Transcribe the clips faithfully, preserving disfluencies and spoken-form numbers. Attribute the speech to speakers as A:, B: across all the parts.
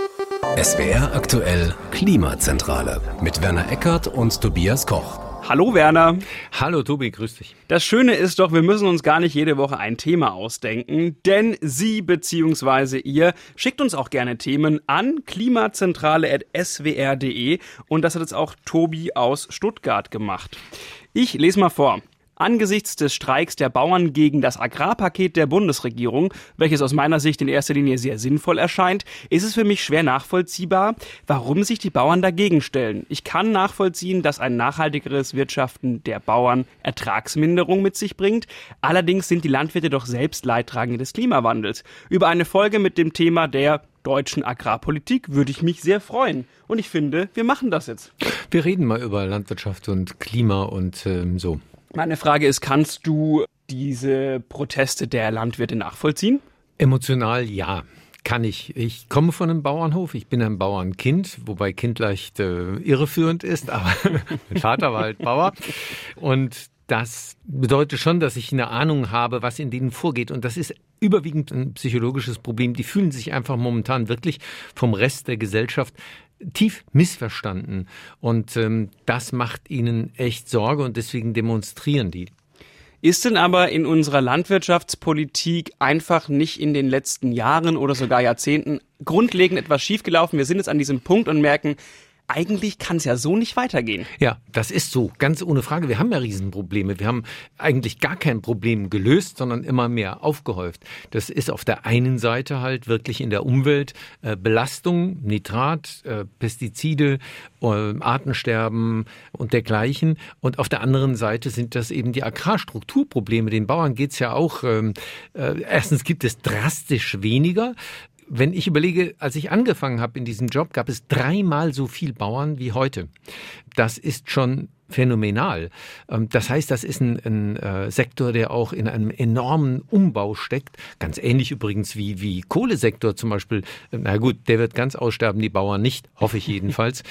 A: S W R aktuell Klimazentrale mit Werner Eckert und Tobias Koch.
B: Hallo Werner.
C: Hallo Tobi, grüß dich.
B: Das Schöne ist doch, wir müssen uns gar nicht jede Woche ein Thema ausdenken, denn Sie bzw. ihr schickt uns auch gerne Themen an klimazentrale at s w r punkt d e und das hat jetzt auch Tobi aus Stuttgart gemacht. Ich lese mal vor. Angesichts des Streiks der Bauern gegen das Agrarpaket der Bundesregierung, welches aus meiner Sicht in erster Linie sehr sinnvoll erscheint, ist es für mich schwer nachvollziehbar, warum sich die Bauern dagegen stellen. Ich kann nachvollziehen, dass ein nachhaltigeres Wirtschaften der Bauern Ertragsminderung mit sich bringt. Allerdings sind die Landwirte doch selbst Leidtragende des Klimawandels. Über eine Folge mit dem Thema der deutschen Agrarpolitik würde ich mich sehr freuen. Und ich finde, wir machen das jetzt.
C: Wir reden mal über Landwirtschaft und Klima und ähm, so.
B: Meine Frage ist, kannst du diese Proteste der Landwirte nachvollziehen?
C: Emotional ja, kann ich. Ich komme von einem Bauernhof, ich bin ein Bauernkind, wobei Kind leicht äh, irreführend ist, aber mein Vater war halt Bauer. Und das bedeutet schon, dass ich eine Ahnung habe, was in denen vorgeht. Und das ist überwiegend ein psychologisches Problem. Die fühlen sich einfach momentan wirklich vom Rest der Gesellschaft tief missverstanden. Und ähm, das macht ihnen echt Sorge und deswegen demonstrieren die.
B: Ist denn aber in unserer Landwirtschaftspolitik einfach nicht in den letzten Jahren oder sogar Jahrzehnten grundlegend etwas schiefgelaufen? Wir sind jetzt an diesem Punkt und merken, eigentlich kann es ja so nicht weitergehen.
C: Ja, das ist so, ganz ohne Frage. Wir haben ja Riesenprobleme. Wir haben eigentlich gar kein Problem gelöst, sondern immer mehr aufgehäuft. Das ist auf der einen Seite halt wirklich in der Umwelt äh, Belastung, Nitrat, äh, Pestizide, äh, Artensterben und dergleichen. Und auf der anderen Seite sind das eben die Agrarstrukturprobleme. Den Bauern geht's ja auch, ähm, äh, erstens gibt es drastisch weniger. Wenn ich überlege, als ich angefangen habe in diesem Job, gab es dreimal so viel Bauern wie heute. Das ist schon phänomenal. Das heißt, das ist ein, ein Sektor, der auch in einem enormen Umbau steckt. Ganz ähnlich übrigens wie, wie Kohlesektor zum Beispiel. Na gut, der wird ganz aussterben, die Bauern nicht, hoffe ich jedenfalls.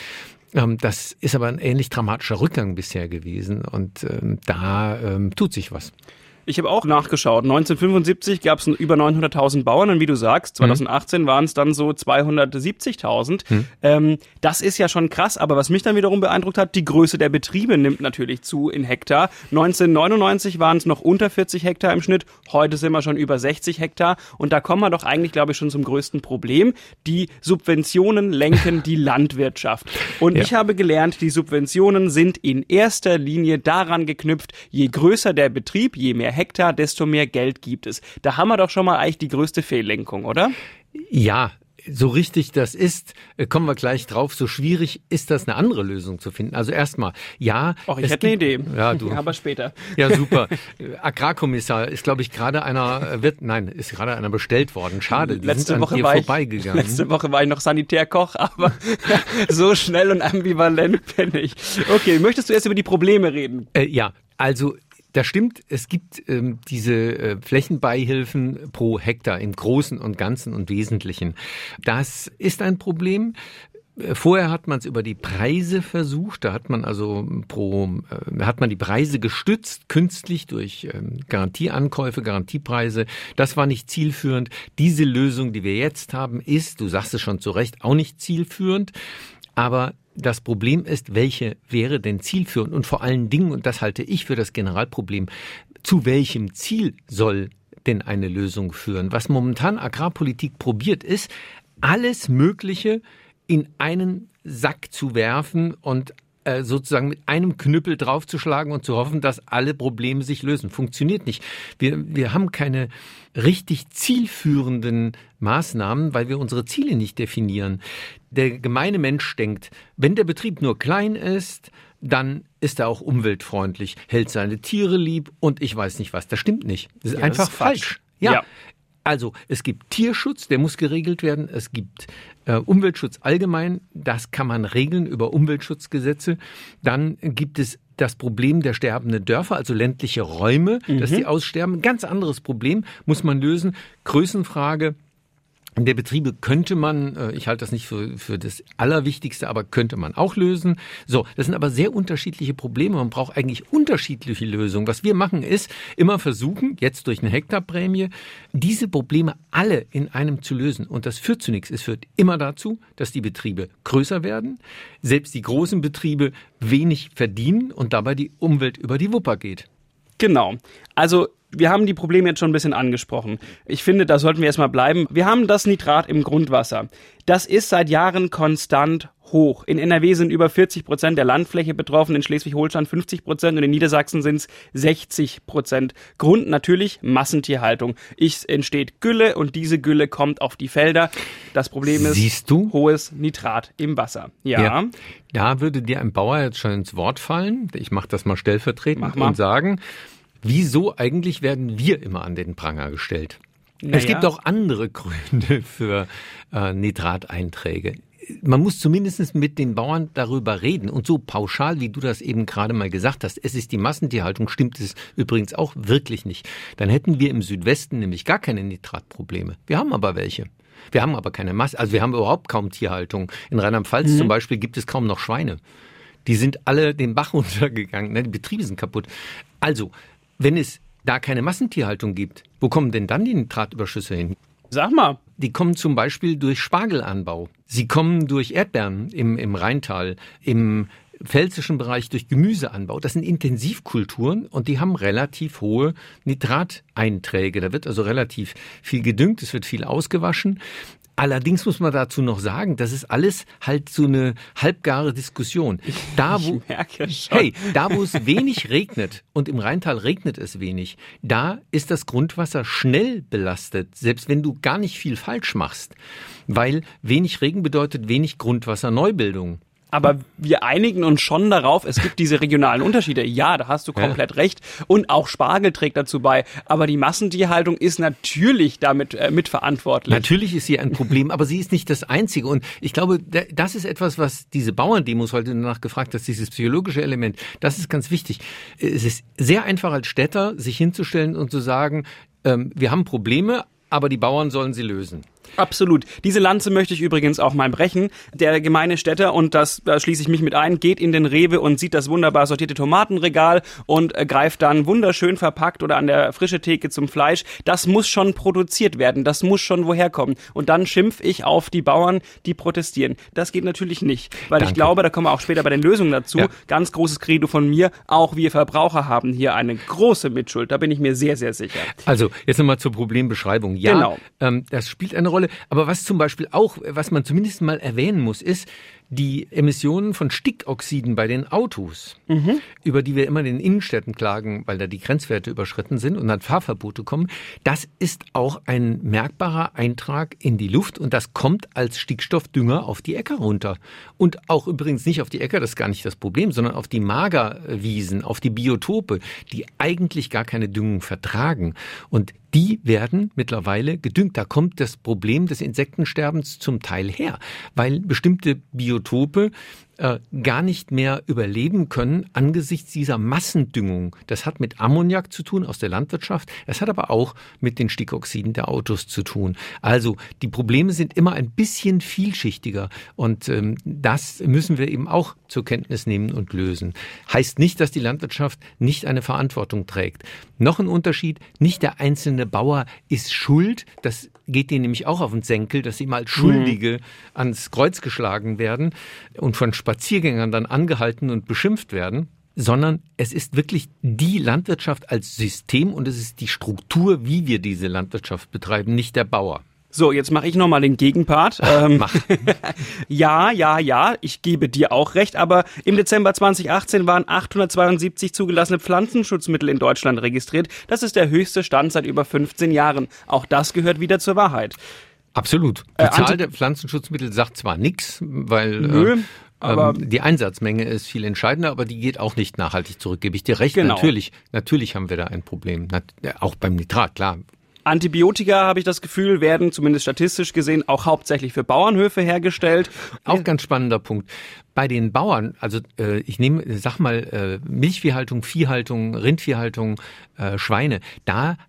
C: Das ist aber ein ähnlich dramatischer Rückgang bisher gewesen und da ähm, tut sich was.
B: Ich habe auch nachgeschaut. neunzehnhundertfünfundsiebzig gab es über neunhunderttausend Bauern und wie du sagst, zweitausendachtzehn waren es dann so zweihundertsiebzigtausend. Hm. Ähm, das ist ja schon krass, aber was mich dann wiederum beeindruckt hat, die Größe der Betriebe nimmt natürlich zu in Hektar. neunzehnhundertneunundneunzig waren es noch unter vierzig Hektar im Schnitt, heute sind wir schon über sechzig Hektar und da kommen wir doch eigentlich, glaube ich, schon zum größten Problem. Die Subventionen lenken die Landwirtschaft. Und ja. Ich habe gelernt, die Subventionen sind in erster Linie daran geknüpft, je größer der Betrieb, je mehr Hektar, desto mehr Geld gibt es. Da haben wir doch schon mal eigentlich die größte Fehllenkung, oder?
C: Ja, so richtig das ist, kommen wir gleich drauf, so schwierig ist das, eine andere Lösung zu finden. Also erstmal, ja.
B: Och, ich hätte gibt, eine Idee.
C: Ja, du.
B: Aber später.
C: Ja, super. Agrarkommissar ist, glaube ich, gerade einer, wird, nein, ist gerade einer bestellt worden. Schade, die
B: letzte
C: sind an
B: Woche
C: dir
B: war
C: vorbeigegangen.
B: Ich, letzte Woche war ich noch Sanitärkoch, aber so schnell und ambivalent bin ich. Okay, möchtest du erst über die Probleme reden?
C: Äh, ja, also das stimmt, es gibt ähm, diese äh, Flächenbeihilfen pro Hektar im Großen und Ganzen und Wesentlichen. Das ist ein Problem. Vorher hat man es über die Preise versucht, da hat man also pro, äh, hat man die Preise gestützt, künstlich durch ähm, Garantieankäufe, Garantiepreise. Das war nicht zielführend. Diese Lösung, die wir jetzt haben, ist, du sagst es schon zu Recht, auch nicht zielführend. Aber das Problem ist, welche wäre denn zielführend? Und vor allen Dingen, und das halte ich für das Generalproblem, zu welchem Ziel soll denn eine Lösung führen? Was momentan Agrarpolitik probiert, ist, alles Mögliche in einen Sack zu werfen und äh, sozusagen mit einem Knüppel draufzuschlagen und zu hoffen, dass alle Probleme sich lösen. Funktioniert nicht. Wir, wir haben keine richtig zielführenden Maßnahmen, weil wir unsere Ziele nicht definieren. Der gemeine Mensch denkt, wenn der Betrieb nur klein ist, dann ist er auch umweltfreundlich, hält seine Tiere lieb und ich weiß nicht was. Das stimmt nicht. Das ist ja, einfach das ist falsch. Ja. ja. Also es gibt Tierschutz, der muss geregelt werden. Es gibt äh, Umweltschutz allgemein, das kann man regeln über Umweltschutzgesetze. Dann gibt es das Problem der sterbenden Dörfer, also ländliche Räume, mhm. dass die aussterben. Ganz anderes Problem muss man lösen. Größenfrage. der Betriebe könnte man, ich halte das nicht für, für das Allerwichtigste, aber könnte man auch lösen. So, das sind aber sehr unterschiedliche Probleme. Man braucht eigentlich unterschiedliche Lösungen. Was wir machen ist, immer versuchen, jetzt durch eine Hektarprämie, diese Probleme alle in einem zu lösen. Und das führt zu nichts. Es führt immer dazu, dass die Betriebe größer werden, selbst die großen Betriebe wenig verdienen und dabei die Umwelt über die Wupper geht.
B: Genau. Also wir haben die Probleme jetzt schon ein bisschen angesprochen. Ich finde, da sollten wir erstmal bleiben. Wir haben das Nitrat im Grundwasser. Das ist seit Jahren konstant hoch. In N R W sind über vierzig Prozent der Landfläche betroffen, in Schleswig-Holstein fünfzig Prozent und in Niedersachsen sind es sechzig Prozent. Grund natürlich Massentierhaltung. Es entsteht Gülle und diese Gülle kommt auf die Felder. Das Problem ist
C: Siehst du?
B: hohes Nitrat im Wasser. Ja. ja.
C: Da würde dir ein Bauer jetzt schon ins Wort fallen. Ich mache das mal stellvertretend
B: Mach mal.
C: und sagen, wieso eigentlich werden wir immer an den Pranger gestellt?
B: Naja.
C: Es gibt auch andere Gründe für äh, Nitrateinträge. Man muss zumindest mit den Bauern darüber reden. Und so pauschal, wie du das eben gerade mal gesagt hast, es ist die Massentierhaltung, stimmt es übrigens auch wirklich nicht. Dann hätten wir im Südwesten nämlich gar keine Nitratprobleme. Wir haben aber welche. Wir haben aber keine Masse, also wir haben überhaupt kaum Tierhaltung. In Rheinland-Pfalz mhm. zum Beispiel gibt es kaum noch Schweine. Die sind alle den Bach runtergegangen, die Betriebe sind kaputt. Also, wenn es da keine Massentierhaltung gibt, wo kommen denn dann die Nitratüberschüsse hin?
B: Sag mal.
C: Die kommen zum Beispiel durch Spargelanbau. Sie kommen durch Erdbeeren im, im Rheintal, im pfälzischen Bereich durch Gemüseanbau. Das sind Intensivkulturen und die haben relativ hohe Nitrateinträge. Da wird also relativ viel gedüngt, es wird viel ausgewaschen. Allerdings muss man dazu noch sagen, das ist alles halt so eine halbgare Diskussion. Da, wo,
B: ich merke schon.
C: Hey, da wo es wenig regnet und im Rheintal regnet es wenig, da ist das Grundwasser schnell belastet, selbst wenn du gar nicht viel falsch machst. Weil wenig Regen bedeutet wenig Grundwasserneubildung.
B: Aber wir einigen uns schon darauf, es gibt diese regionalen Unterschiede. Ja, da hast du komplett ja. recht. Und auch Spargel trägt dazu bei. Aber die Massentierhaltung ist natürlich damit äh, mitverantwortlich.
C: Natürlich ist sie ein Problem, aber sie ist nicht das Einzige. Und ich glaube, das ist etwas, was diese Bauerndemos heute danach gefragt hat, dieses psychologische Element, das ist ganz wichtig. Es ist sehr einfach als Städter, sich hinzustellen und zu sagen, ähm, wir haben Probleme, aber die Bauern sollen sie lösen.
B: Absolut. Diese Lanze möchte ich übrigens auch mal brechen. Der gemeine Städter, und das, da schließe ich mich mit ein, geht in den Rewe und sieht das wunderbar sortierte Tomatenregal und äh, greift dann wunderschön verpackt oder an der frische Theke zum Fleisch. Das muss schon produziert werden. Das muss schon woher kommen. Und dann schimpf ich auf die Bauern, die protestieren. Das geht natürlich nicht. Weil Danke. Ich glaube, da kommen wir auch später bei den Lösungen dazu. Ja. Ganz großes Credo von mir. Auch wir Verbraucher haben hier eine große Mitschuld. Da bin ich mir sehr, sehr sicher.
C: Also, jetzt nochmal zur Problembeschreibung. Ja,
B: genau.
C: ähm, das spielt eine Rolle. Aber was zum Beispiel auch, was man zumindest mal erwähnen muss, ist die Emissionen von Stickoxiden bei den Autos, mhm. über die wir immer in den Innenstädten klagen, weil da die Grenzwerte überschritten sind und dann Fahrverbote kommen. Das ist auch ein merkbarer Eintrag in die Luft und das kommt als Stickstoffdünger auf die Äcker runter. Und auch übrigens nicht auf die Äcker, das ist gar nicht das Problem, sondern auf die Magerwiesen, auf die Biotope, die eigentlich gar keine Düngung vertragen. Und die werden mittlerweile gedüngt. Da kommt das Problem des Insektensterbens zum Teil her, weil bestimmte Biotope äh, gar nicht mehr überleben können angesichts dieser Massendüngung. Das hat mit Ammoniak zu tun aus der Landwirtschaft. Das hat aber auch mit den Stickoxiden der Autos zu tun. Also die Probleme sind immer ein bisschen vielschichtiger und ähm, das müssen wir eben auch zur Kenntnis nehmen und lösen. Heißt nicht, dass die Landwirtschaft nicht eine Verantwortung trägt. Noch ein Unterschied, nicht der einzelne Bauer ist schuld, das geht denen nämlich auch auf den Senkel, dass sie mal als Schuldige mhm. ans Kreuz geschlagen werden und von Spaziergängern dann angehalten und beschimpft werden, sondern es ist wirklich die Landwirtschaft als System und es ist die Struktur, wie wir diese Landwirtschaft betreiben, nicht der Bauer.
B: So, jetzt mache ich nochmal den Gegenpart.
C: Ähm, Mach.
B: ja, ja, ja, ich gebe dir auch recht, aber im Dezember zweitausendachtzehn waren achthundertzweiundsiebzig zugelassene Pflanzenschutzmittel in Deutschland registriert. Das ist der höchste Stand seit über fünfzehn Jahren. Auch das gehört wieder zur Wahrheit.
C: Absolut. Die
B: Äh,
C: Zahl
B: Ante-
C: der Pflanzenschutzmittel sagt zwar nichts, weil
B: Nö,
C: äh,
B: aber
C: ähm, die Einsatzmenge ist viel entscheidender, aber die geht auch nicht nachhaltig zurück, gebe ich dir recht.
B: Genau.
C: Natürlich, natürlich haben wir da ein Problem. Nat- auch beim Nitrat, klar.
B: Antibiotika, habe ich das Gefühl, werden zumindest statistisch gesehen auch hauptsächlich für Bauernhöfe hergestellt.
C: Auch ganz spannender Punkt. Bei den Bauern, also äh, ich nehme, sag mal, äh, Milchviehhaltung, Viehhaltung, Rindviehhaltung, äh, Schweine, da hat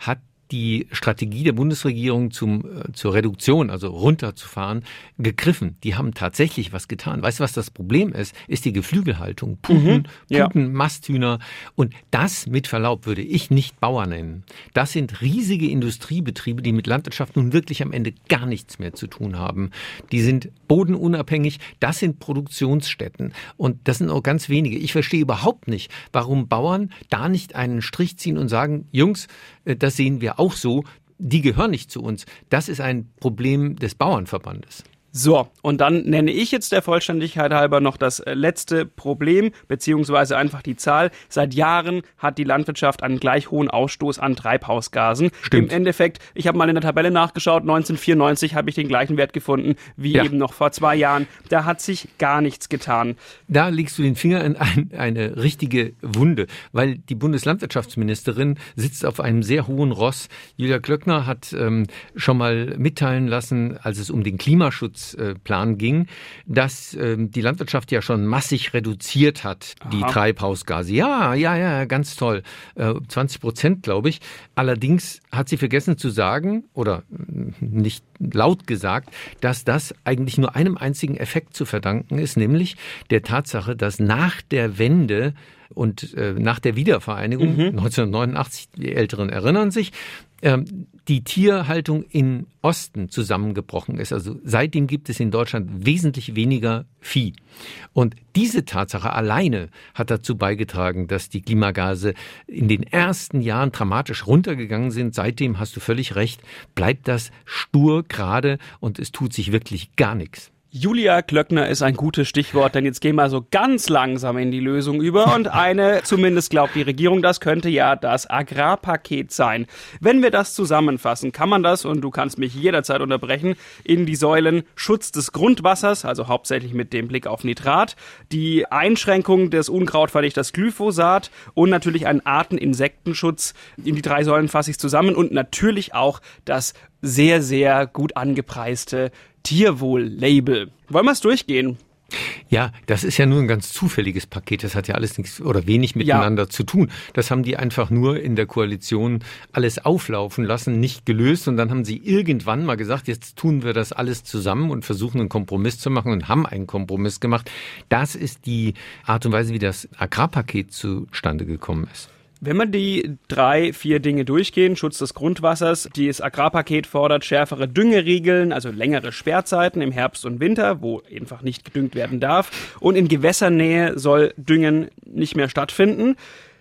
C: die Strategie der Bundesregierung zum, äh, zur Reduktion, also runterzufahren, gegriffen. Die haben tatsächlich was getan. Weißt du, was das Problem ist? Ist die Geflügelhaltung. Puten,
B: Mhm, ja.
C: Puten, Masthühner. Und das, mit Verlaub, würde ich nicht Bauern nennen. Das sind riesige Industriebetriebe, die mit Landwirtschaft nun wirklich am Ende gar nichts mehr zu tun haben. Die sind bodenunabhängig. Das sind Produktionsstätten. Und das sind auch ganz wenige. Ich verstehe überhaupt nicht, warum Bauern da nicht einen Strich ziehen und sagen, Jungs, das sehen wir auch so, die gehören nicht zu uns. Das ist ein Problem des Bauernverbandes.
B: So, und dann nenne ich jetzt der Vollständigkeit halber noch das letzte Problem, beziehungsweise einfach die Zahl. Seit Jahren hat die Landwirtschaft einen gleich hohen Ausstoß an Treibhausgasen.
C: Stimmt.
B: Im Endeffekt, ich habe mal in der Tabelle nachgeschaut, neunzehnhundertvierundneunzig habe ich den gleichen Wert gefunden wie
C: Ja.
B: eben noch vor zwei Jahren. Da hat sich gar nichts getan.
C: Da legst du den Finger in ein, eine richtige Wunde, weil die Bundeslandwirtschaftsministerin sitzt auf einem sehr hohen Ross. Julia Klöckner hat ähm, schon mal mitteilen lassen, als es um den Klimaschutz Plan ging, dass ähm, die Landwirtschaft ja schon massig reduziert hat, die
B: Aha.
C: Treibhausgase. Ja, ja, ja, ganz toll. Äh, zwanzig Prozent, glaube ich. Allerdings hat sie vergessen zu sagen oder nicht laut gesagt, dass das eigentlich nur einem einzigen Effekt zu verdanken ist, nämlich der Tatsache, dass nach der Wende und äh, nach der Wiedervereinigung
B: Mhm.
C: neunzehnhundertneunundachtzig, die Älteren erinnern sich, ähm, die Tierhaltung in Osten zusammengebrochen ist. Also seitdem gibt es in Deutschland wesentlich weniger Vieh. Und diese Tatsache alleine hat dazu beigetragen, dass die Klimagase in den ersten Jahren dramatisch runtergegangen sind. Seitdem, hast du völlig recht, bleibt das stur gerade und es tut sich wirklich gar nichts.
B: Julia Klöckner ist ein gutes Stichwort, denn jetzt gehen wir so ganz langsam in die Lösung über und eine, zumindest glaubt die Regierung, das könnte ja das Agrarpaket sein. Wenn wir das zusammenfassen, kann man das, und du kannst mich jederzeit unterbrechen, in die Säulen Schutz des Grundwassers, also hauptsächlich mit dem Blick auf Nitrat, die Einschränkung des Unkrautverdichters Glyphosat und natürlich einen Arten-Insektenschutz. In die drei Säulen fasse ich zusammen und natürlich auch das sehr, sehr gut angepreiste Tierwohl-Label. Wollen wir es durchgehen?
C: Ja, das ist ja nur ein ganz zufälliges Paket. Das hat ja alles nichts oder wenig miteinander ja. zu tun. Das haben die einfach nur in der Koalition alles auflaufen lassen, nicht gelöst. Und dann haben sie irgendwann mal gesagt, jetzt tun wir das alles zusammen und versuchen einen Kompromiss zu machen und haben einen Kompromiss gemacht. Das ist die Art und Weise, wie das Agrarpaket zustande gekommen ist.
B: Wenn wir die drei, vier Dinge durchgehen, Schutz des Grundwassers, das Agrarpaket fordert schärfere Düngeregeln, also längere Sperrzeiten im Herbst und Winter, wo einfach nicht gedüngt werden darf. Und in Gewässernähe soll Düngen nicht mehr stattfinden.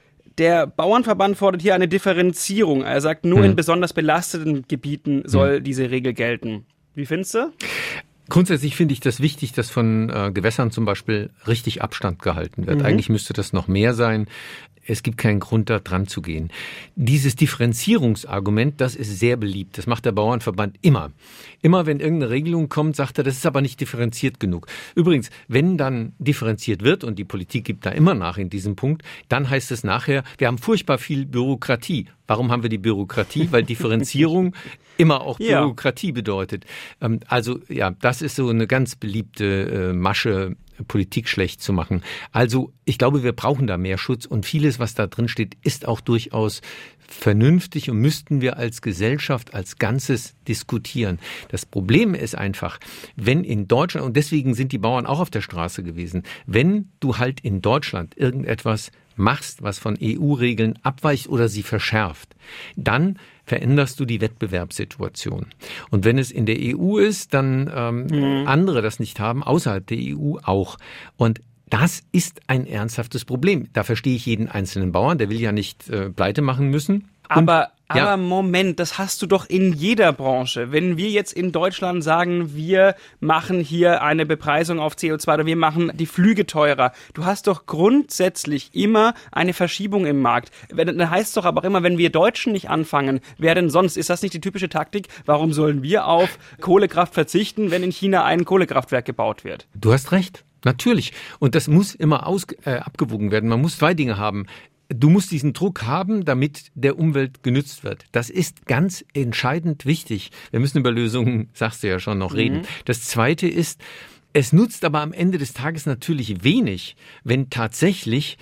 B: Der Bauernverband fordert hier eine Differenzierung. Er sagt, nur hm. in besonders belasteten Gebieten soll hm. diese Regel gelten. Wie findest du?
C: Grundsätzlich finde ich das wichtig, dass von äh, Gewässern zum Beispiel richtig Abstand gehalten wird. Mhm. Eigentlich müsste das noch mehr sein. Es gibt keinen Grund, da dran zu gehen. Dieses Differenzierungsargument, das ist sehr beliebt. Das macht der Bauernverband immer. Immer wenn irgendeine Regelung kommt, sagt er, das ist aber nicht differenziert genug. Übrigens, wenn dann differenziert wird, und die Politik gibt da immer nach in diesem Punkt, dann heißt es nachher, wir haben furchtbar viel Bürokratie. Warum haben wir die Bürokratie? Weil Differenzierung immer auch
B: ja.
C: Bürokratie bedeutet. Also ja, das ist so eine ganz beliebte Masche, Politik schlecht zu machen. Also ich glaube, wir brauchen da mehr Schutz und vieles, was da drin steht, ist auch durchaus vernünftig und müssten wir als Gesellschaft als Ganzes diskutieren. Das Problem ist einfach, wenn in Deutschland, und deswegen sind die Bauern auch auf der Straße gewesen, wenn du halt in Deutschland irgendetwas machst, was von E U-Regeln abweicht oder sie verschärft, dann veränderst du die Wettbewerbssituation. Und wenn es in der E U ist, dann ähm, mhm. andere das nicht haben, außerhalb der E U auch. Und das ist ein ernsthaftes Problem. Da verstehe ich jeden einzelnen Bauern, der will ja nicht äh, pleite machen müssen.
B: Aber,
C: Und, ja.
B: aber Moment, das hast du doch in jeder Branche. Wenn wir jetzt in Deutschland sagen, wir machen hier eine Bepreisung auf C O zwei oder wir machen die Flüge teurer, du hast doch grundsätzlich immer eine Verschiebung im Markt. Dann heißt es doch aber auch immer, wenn wir Deutschen nicht anfangen, wer denn sonst? Ist das nicht die typische Taktik? Warum sollen wir auf Kohlekraft verzichten, wenn in China ein Kohlekraftwerk gebaut wird?
C: Du hast recht. Natürlich. Und das muss immer aus, äh, abgewogen werden. Man muss zwei Dinge haben. Du musst diesen Druck haben, damit der Umwelt genützt wird. Das ist ganz entscheidend wichtig. Wir müssen über Lösungen, sagst du ja schon, noch reden. Mhm. Das Zweite ist, es nutzt aber am Ende des Tages natürlich wenig, wenn tatsächlich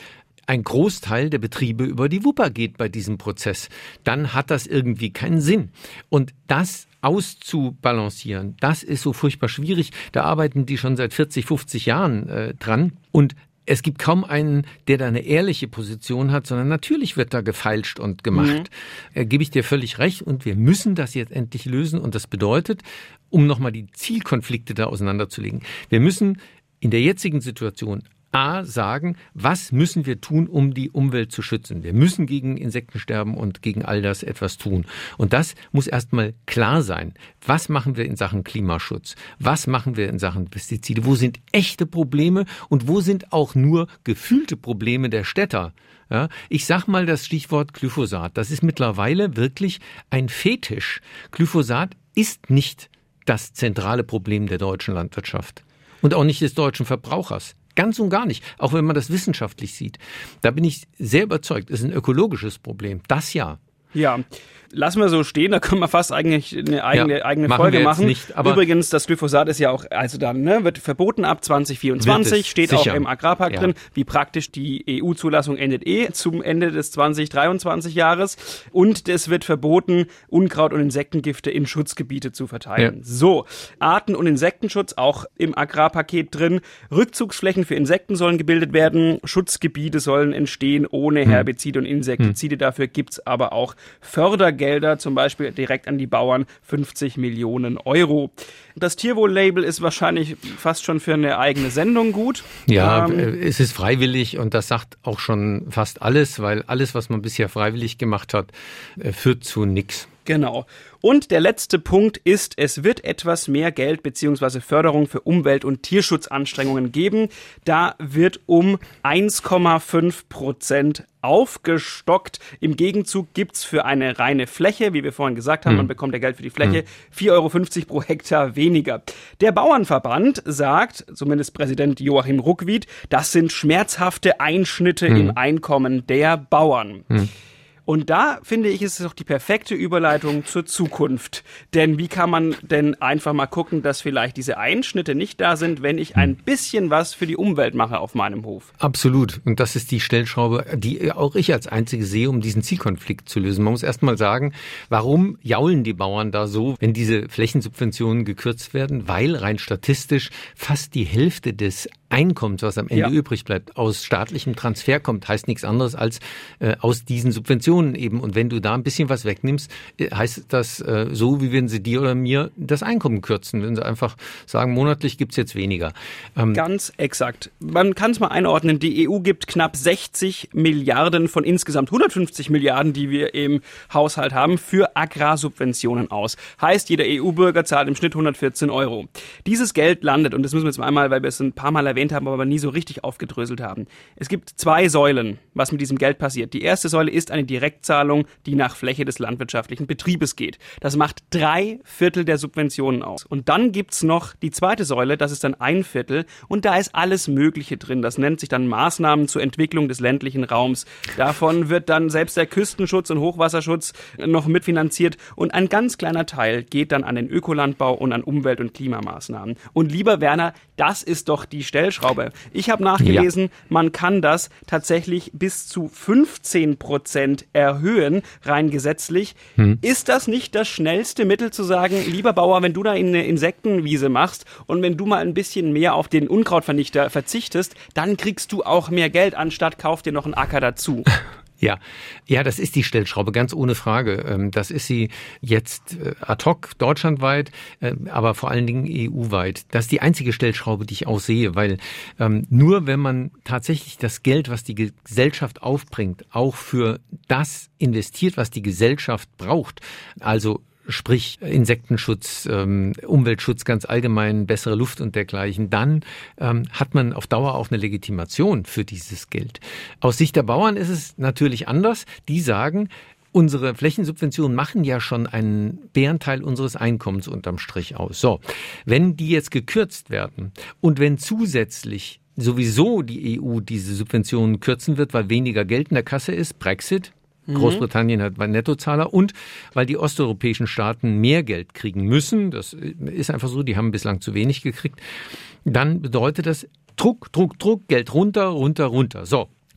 C: ein Großteil der Betriebe über die Wupper geht bei diesem Prozess, dann hat das irgendwie keinen Sinn. Und das auszubalancieren, das ist so furchtbar schwierig. Da arbeiten die schon seit vierzig, fünfzig Jahren äh, dran. Und es gibt kaum einen, der da eine ehrliche Position hat, sondern natürlich wird da gefeilscht und gemacht. Mhm. Äh, gebe ich dir völlig recht. Und wir müssen das jetzt endlich lösen. Und das bedeutet, um nochmal die Zielkonflikte da auseinanderzulegen, wir müssen in der jetzigen Situation A, sagen, was müssen wir tun, um die Umwelt zu schützen? Wir müssen gegen Insektensterben und gegen all das etwas tun. Und das muss erstmal klar sein. Was machen wir in Sachen Klimaschutz? Was machen wir in Sachen Pestizide? Wo sind echte Probleme und wo sind auch nur gefühlte Probleme der Städter? Ja, ich sag mal das Stichwort Glyphosat. Das ist mittlerweile wirklich ein Fetisch. Glyphosat ist nicht das zentrale Problem der deutschen Landwirtschaft und auch nicht des deutschen Verbrauchers. Ganz und gar nicht, auch wenn man das wissenschaftlich sieht. Da bin ich sehr überzeugt, es ist ein ökologisches Problem. Das ja.
B: Ja, lassen wir so stehen, da können wir fast eigentlich eine eigene, ja, eigene machen Folge machen. Nicht, aber übrigens, das Glyphosat ist ja auch, also dann, ne, wird verboten ab zwanzig vierundzwanzig, steht sicher auch im Agrarpakt ja. drin. Wie praktisch, die E U-Zulassung endet eh zum Ende des zwanzig dreiundzwanzig Jahres. Und es wird verboten, Unkraut- und Insektengifte in Schutzgebiete zu verteilen. Ja. So, Arten- und Insektenschutz auch im Agrarpaket drin. Rückzugsflächen für Insekten sollen gebildet werden. Schutzgebiete sollen entstehen ohne Herbizide hm. und Insektizide. Hm. Dafür gibt's aber auch Fördergelder, zum Beispiel direkt an die Bauern, fünfzig Millionen Euro. Das Tierwohl-Label ist wahrscheinlich fast schon für eine eigene Sendung gut.
C: Ja, ähm, es ist freiwillig und das sagt auch schon fast alles, weil alles, was man bisher freiwillig gemacht hat, führt zu nichts.
B: Genau. Und der letzte Punkt ist, es wird etwas mehr Geld bzw. Förderung für Umwelt- und Tierschutzanstrengungen geben. Da wird um eins Komma fünf Prozent aufgestockt. Im Gegenzug gibt's für eine reine Fläche, wie wir vorhin gesagt haben, hm. man bekommt ja Geld für die Fläche, hm. vier Euro fünfzig pro Hektar weniger. Der Bauernverband sagt, zumindest Präsident Joachim Ruckwied, das sind schmerzhafte Einschnitte hm. im Einkommen der Bauern. Hm. Und da, finde ich, ist es auch die perfekte Überleitung zur Zukunft. Denn wie kann man denn einfach mal gucken, dass vielleicht diese Einschnitte nicht da sind, wenn ich ein bisschen was für die Umwelt mache auf meinem Hof?
C: Absolut. Und das ist die Stellschraube, die auch ich als Einzige sehe, um diesen Zielkonflikt zu lösen. Man muss erst mal sagen, warum jaulen die Bauern da so, wenn diese Flächensubventionen gekürzt werden? Weil rein statistisch fast die Hälfte des Einkommens, was am Ende ja. übrig bleibt, aus staatlichem Transfer kommt, heißt nichts anderes als äh, aus diesen Subventionen eben. Und wenn du da ein bisschen was wegnimmst, heißt das äh, so, wie wenn sie dir oder mir das Einkommen kürzen. Wenn sie einfach sagen, monatlich gibt's jetzt weniger.
B: Ähm, Ganz exakt. Man kann es mal einordnen, die E U gibt knapp sechzig Milliarden von insgesamt hundertfünfzig Milliarden, die wir im Haushalt haben, für Agrarsubventionen aus. Heißt, jeder E U-Bürger zahlt im Schnitt hundertvierzehn Euro. Dieses Geld landet, und das müssen wir jetzt mal einmal, weil wir es ein paar Mal erwähnt haben, aber nie so richtig aufgedröselt haben. Es gibt zwei Säulen, was mit diesem Geld passiert. Die erste Säule ist eine Direktzahlung, die nach Fläche des landwirtschaftlichen Betriebes geht. Das macht drei Viertel der Subventionen aus. Und dann gibt's noch die zweite Säule, das ist dann ein Viertel, und da ist alles Mögliche drin. Das nennt sich dann Maßnahmen zur Entwicklung des ländlichen Raums. Davon wird dann selbst der Küstenschutz und Hochwasserschutz noch mitfinanziert und ein ganz kleiner Teil geht dann an den Ökolandbau und an Umwelt- und Klimamaßnahmen. Und lieber Werner, das ist doch die Stellschraube. Ich habe nachgelesen, ja. man kann das tatsächlich bis zu fünfzehn Prozent erhöhen, rein gesetzlich. Hm. Ist das nicht das schnellste Mittel zu sagen, lieber Bauer, wenn du da eine Insektenwiese machst und wenn du mal ein bisschen mehr auf den Unkrautvernichter verzichtest, dann kriegst du auch mehr Geld, anstatt kauf dir noch einen Acker dazu.
C: Ja, ja, das ist die Stellschraube, ganz ohne Frage. Das ist sie jetzt ad hoc deutschlandweit, aber vor allen Dingen E U-weit. Das ist die einzige Stellschraube, die ich auch sehe, weil ähm, nur wenn man tatsächlich das Geld, was die Gesellschaft aufbringt, auch für das investiert, was die Gesellschaft braucht, also sprich Insektenschutz, ähm, Umweltschutz ganz allgemein, bessere Luft und dergleichen, dann ähm, hat man auf Dauer auch eine Legitimation für dieses Geld. Aus Sicht der Bauern ist es natürlich anders. Die sagen, unsere Flächensubventionen machen ja schon einen Bärenteil unseres Einkommens unterm Strich aus. So, wenn die jetzt gekürzt werden und wenn zusätzlich sowieso die E U diese Subventionen kürzen wird, weil weniger Geld in der Kasse ist, Brexit, Großbritannien hat einen Nettozahler und weil die osteuropäischen Staaten mehr Geld kriegen müssen, das ist einfach so, die haben bislang zu wenig gekriegt, dann bedeutet das Druck, Druck, Druck, Geld runter, runter, runter. So,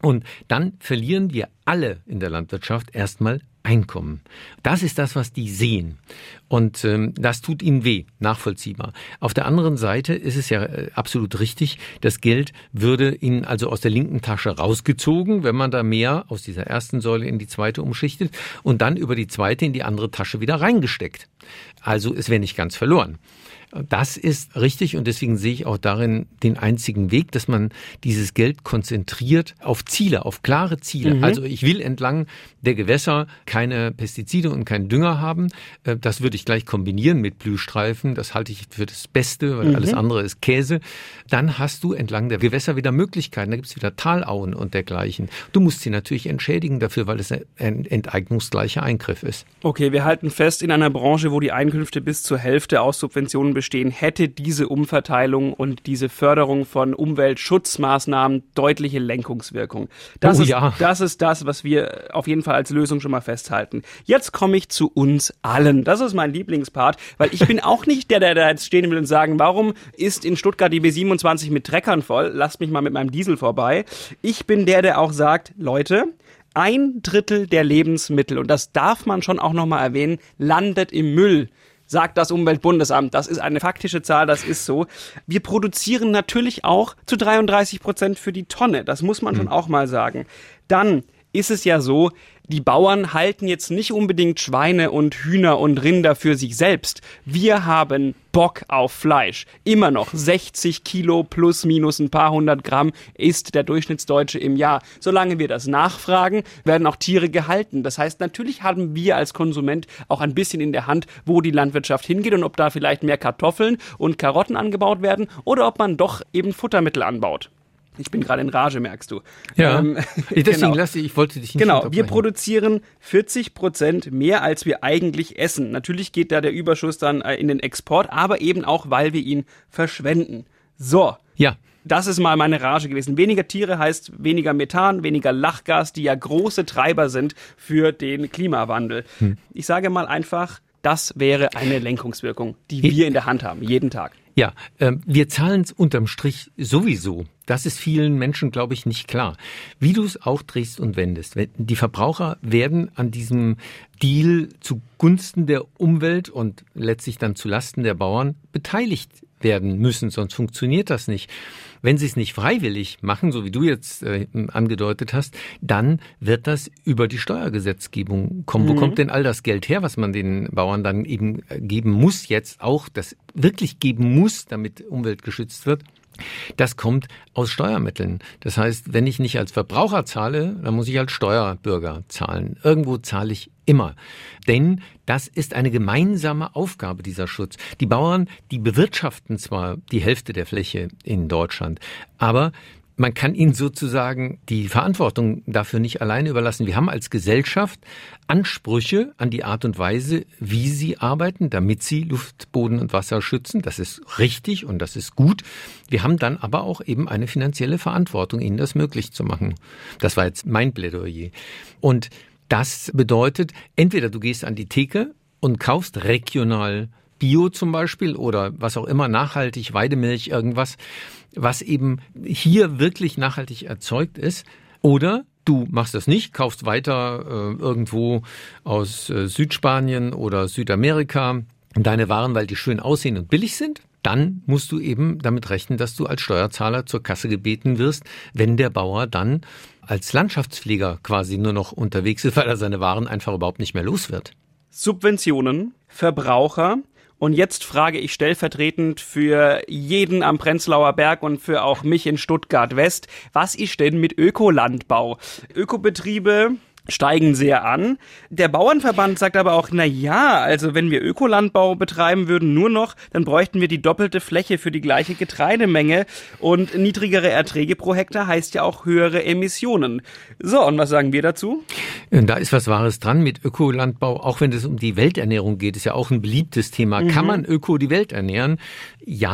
C: Und dann verlieren wir alle in der Landwirtschaft erstmal Einkommen. Das ist das, was die sehen. Und ähm, das tut ihnen weh, nachvollziehbar. Auf der anderen Seite ist es ja äh, absolut richtig, das Geld würde ihnen also aus der linken Tasche rausgezogen, wenn man da mehr aus dieser ersten Säule in die zweite umschichtet und dann über die zweite in die andere Tasche wieder reingesteckt. Also es wäre nicht ganz verloren. Das ist richtig und deswegen sehe ich auch darin den einzigen Weg, dass man dieses Geld konzentriert auf Ziele, auf klare Ziele. Mhm. Also ich will entlang der Gewässer keine Pestizide und keinen Dünger haben. Das würde ich gleich kombinieren mit Blühstreifen. Das halte ich für das Beste, weil mhm. alles andere ist Käse. Dann hast du entlang der Gewässer wieder Möglichkeiten. Da gibt es wieder Talauen und dergleichen. Du musst sie natürlich entschädigen dafür, weil es ein enteignungsgleicher Eingriff ist.
B: Okay, wir halten fest, in einer Branche, wo die Einkünfte bis zur Hälfte aus Subventionen bestehen, hätte diese Umverteilung und diese Förderung von Umweltschutzmaßnahmen deutliche Lenkungswirkung. Das,
C: oh,
B: ist,
C: ja.
B: das ist das, was wir auf jeden Fall als Lösung schon mal festhalten. Jetzt komme ich zu uns allen. Das ist mein Lieblingspart, weil ich bin auch nicht der, der da jetzt stehen will und sagen, warum ist in Stuttgart die B siebenundzwanzig mit Treckern voll? Lasst mich mal mit meinem Diesel vorbei. Ich bin der, der auch sagt, Leute, ein Drittel der Lebensmittel, und das darf man schon auch nochmal erwähnen, landet im Müll, sagt das Umweltbundesamt. Das ist eine faktische Zahl, das ist so. Wir produzieren natürlich auch zu dreiunddreißig Prozent für die Tonne. Das muss man schon auch mal sagen. Dann ist es ja so, die Bauern halten jetzt nicht unbedingt Schweine und Hühner und Rinder für sich selbst. Wir haben Bock auf Fleisch. Immer noch sechzig Kilo plus minus ein paar hundert Gramm isst der Durchschnittsdeutsche im Jahr. Solange wir das nachfragen, werden auch Tiere gehalten. Das heißt, natürlich haben wir als Konsument auch ein bisschen in der Hand, wo die Landwirtschaft hingeht und ob da vielleicht mehr Kartoffeln und Karotten angebaut werden oder ob man doch eben Futtermittel anbaut. Ich bin gerade in Rage, merkst du.
C: Ja, ähm, deswegen genau. lasse ich, ich wollte dich nicht
B: Genau, wir produzieren vierzig Prozent mehr, als wir eigentlich essen. Natürlich geht da der Überschuss dann in den Export, aber eben auch, weil wir ihn verschwenden. So.
C: Ja.
B: Das ist mal meine Rage gewesen. Weniger Tiere heißt weniger Methan, weniger Lachgas, die ja große Treiber sind für den Klimawandel. Hm. Ich sage mal einfach, das wäre eine Lenkungswirkung, die wir in der Hand haben, jeden Tag.
C: Ja, äh, wir zahlen es unterm Strich sowieso. Das ist vielen Menschen, glaube ich, nicht klar. Wie du es auch drehst und wendest. Die Verbraucher werden an diesem Deal zugunsten der Umwelt und letztlich dann zulasten der Bauern beteiligt werden müssen, sonst funktioniert das nicht. Wenn sie es nicht freiwillig machen, so wie du jetzt äh, angedeutet hast, dann wird das über die Steuergesetzgebung kommen. Mhm. Wo kommt denn all das Geld her, was man den Bauern dann eben geben muss, jetzt auch, das wirklich geben muss, damit Umwelt geschützt wird? Das kommt aus Steuermitteln. Das heißt, wenn ich nicht als Verbraucher zahle, dann muss ich als Steuerbürger zahlen. Irgendwo zahle ich immer. Denn das ist eine gemeinsame Aufgabe, dieser Schutz. Die Bauern, die bewirtschaften zwar die Hälfte der Fläche in Deutschland, aber man kann ihnen sozusagen die Verantwortung dafür nicht alleine überlassen. Wir haben als Gesellschaft Ansprüche an die Art und Weise, wie sie arbeiten, damit sie Luft, Boden und Wasser schützen. Das ist richtig und das ist gut. Wir haben dann aber auch eben eine finanzielle Verantwortung, ihnen das möglich zu machen. Das war jetzt mein Plädoyer. Und das bedeutet, entweder du gehst an die Theke und kaufst regional Bio zum Beispiel oder was auch immer, nachhaltig, Weidemilch, irgendwas, was eben hier wirklich nachhaltig erzeugt ist. Oder du machst das nicht, kaufst weiter äh, irgendwo aus äh, Südspanien oder Südamerika deine Waren, weil die schön aussehen und billig sind. Dann musst du eben damit rechnen, dass du als Steuerzahler zur Kasse gebeten wirst, wenn der Bauer dann als Landschaftspfleger quasi nur noch unterwegs ist, weil er seine Waren einfach überhaupt nicht mehr los wird.
B: Subventionen, Verbraucher. Und jetzt frage ich stellvertretend für jeden am Prenzlauer Berg und für auch mich in Stuttgart West, was ist denn mit Ökolandbau? Ökobetriebe steigen sehr an. Der Bauernverband sagt aber auch, na ja, also wenn wir Ökolandbau betreiben würden nur noch, dann bräuchten wir die doppelte Fläche für die gleiche Getreidemenge und niedrigere Erträge pro Hektar heißt ja auch höhere Emissionen. So, und was sagen wir dazu?
C: Da ist was Wahres dran mit Ökolandbau, auch wenn es um die Welternährung geht, ist ja auch ein beliebtes Thema. Mhm. Kann man öko die Welt ernähren? Ja,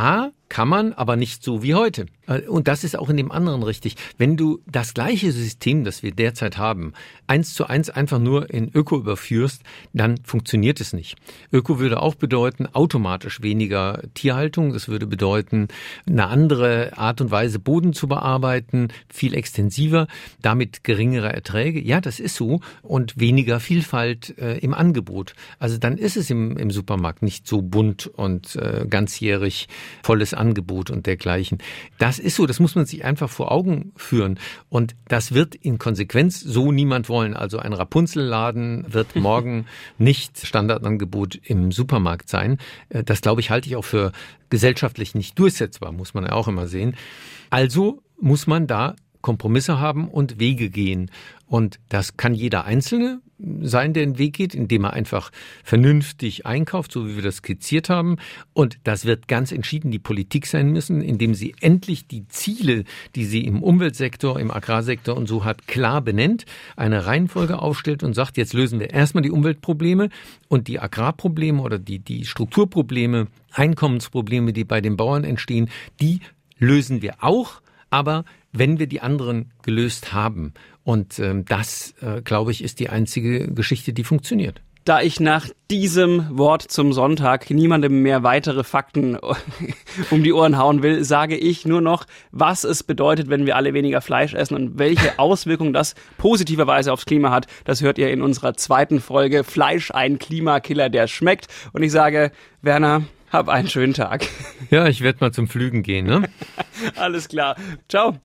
C: kann man, aber nicht so wie heute. Und das ist auch in dem anderen richtig. Wenn du das gleiche System, das wir derzeit haben, eins zu eins einfach nur in Öko überführst, dann funktioniert es nicht. Öko würde auch bedeuten, automatisch weniger Tierhaltung. Das würde bedeuten, eine andere Art und Weise, Boden zu bearbeiten, viel extensiver, damit geringere Erträge. Ja, das ist so. Und weniger Vielfalt äh, im Angebot. Also dann ist es im, im Supermarkt nicht so bunt und äh, ganzjährig volles Angebot und dergleichen. Das ist so, das muss man sich einfach vor Augen führen. Und das wird in Konsequenz so niemand wollen. Also ein Rapunzelladen wird morgen nicht Standardangebot im Supermarkt sein. Das, glaube ich, halte ich auch für gesellschaftlich nicht durchsetzbar, muss man ja auch immer sehen. Also muss man da Kompromisse haben und Wege gehen. Und das kann jeder Einzelne sein, der den Weg geht, indem er einfach vernünftig einkauft, so wie wir das skizziert haben. Und das wird ganz entschieden die Politik sein müssen, indem sie endlich die Ziele, die sie im Umweltsektor, im Agrarsektor und so hat, klar benennt, eine Reihenfolge aufstellt und sagt, jetzt lösen wir erstmal die Umweltprobleme und die Agrarprobleme oder die, die Strukturprobleme, Einkommensprobleme, die bei den Bauern entstehen, die lösen wir auch, aber wenn wir die anderen gelöst haben. Und ähm, das, äh, glaube ich, ist die einzige Geschichte, die funktioniert.
B: Da ich nach diesem Wort zum Sonntag niemandem mehr weitere Fakten um die Ohren hauen will, sage ich nur noch, was es bedeutet, wenn wir alle weniger Fleisch essen und welche Auswirkungen das positiverweise aufs Klima hat. Das hört ihr in unserer zweiten Folge Fleisch, ein Klimakiller, der schmeckt. Und ich sage, Werner, hab einen schönen Tag.
C: Ja, ich werde mal zum Pflügen gehen, ne?
B: Alles klar. Ciao.